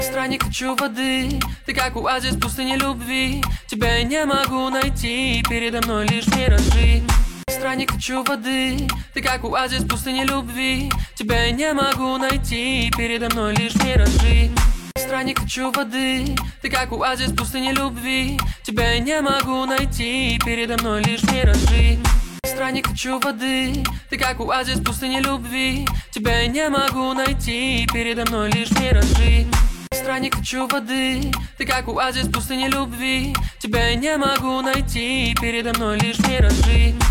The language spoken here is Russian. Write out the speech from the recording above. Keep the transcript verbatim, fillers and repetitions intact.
Странник, хочу воды, ты как оазис в пустыне любви. Тебя я не могу найти, передо мной лишь миражи. Странник, хочу воды, ты как оазис в пустыне любви. Тебя я не могу найти, передо мной лишь миражи. Странник, хочу воды, ты как оазис в пустыне любви. Тебя я не могу найти, передо мной лишь миражи. Странник, хочу воды, ты как оазис в пустыне любви. Тебя я не могу найти, передо мной лишь миражи. Странник, хочу воды, ты как оазис в пустыне любви. Тебя я не могу найти, передо мной лишь миражи. Странник, хочу воды, ты как оазис в пустыне любви. Тебя я не могу найти, передо мной лишь миражи. Странник, хочу воды, ты как оазис в пустыне любви. Тебя я не могу найти. Странник, хочу воды, ты как оазис в пустыне любви. Тебя я не могу найти, передо мной лишь миражи.